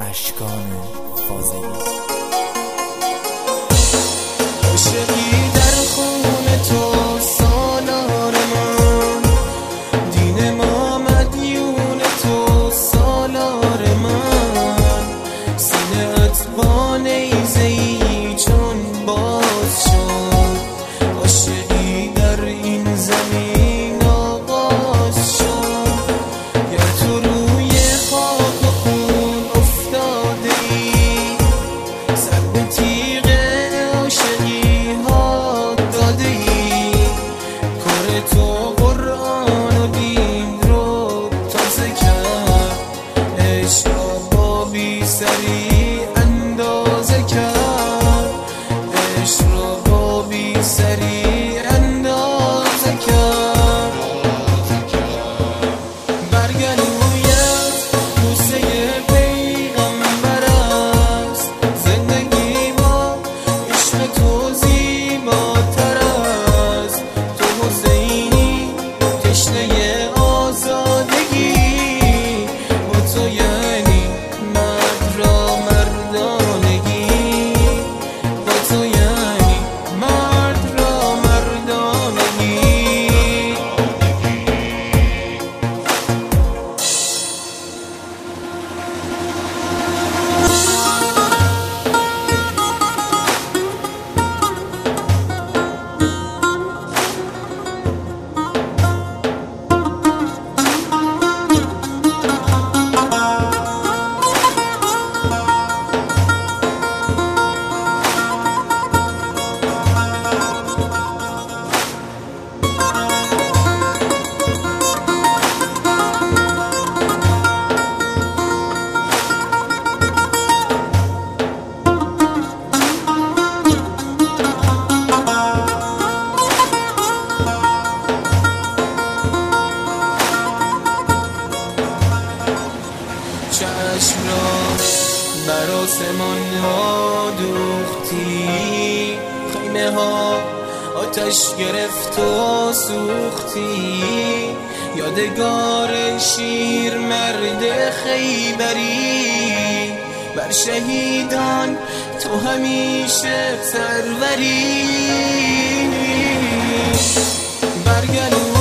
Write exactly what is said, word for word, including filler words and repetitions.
اشکان فاضلی. عاشقی در خون تو سالار من، دین ما مدیون تو سالار من، سینه ات با نیزه‌ای چون باز شد، عاشقی در این زمین آغاز شد. گر تو روی خاک و خون افتاده ای، سر به تیغ عاشقی ها داده ای، کار تو قرآن و دین رو تازه کرد، عشق را با بی سری اندازه کرد، عشق را با بی سری اندازه کرد. برگلویت بوسه پیغمبر است، زندگی با عشق تو زیباتر است. تو حسینی تشنه آزادگی، با تو یعنی مرد را مردانگی، با تو یعنی مرد را مردانگی. چشم را بر آسمان ها دوختی، خیمه ها آتش گرفت و سوختی، یادگار شیر مرد خیبری، بر شهیدان تو همیشه سروری. برگلو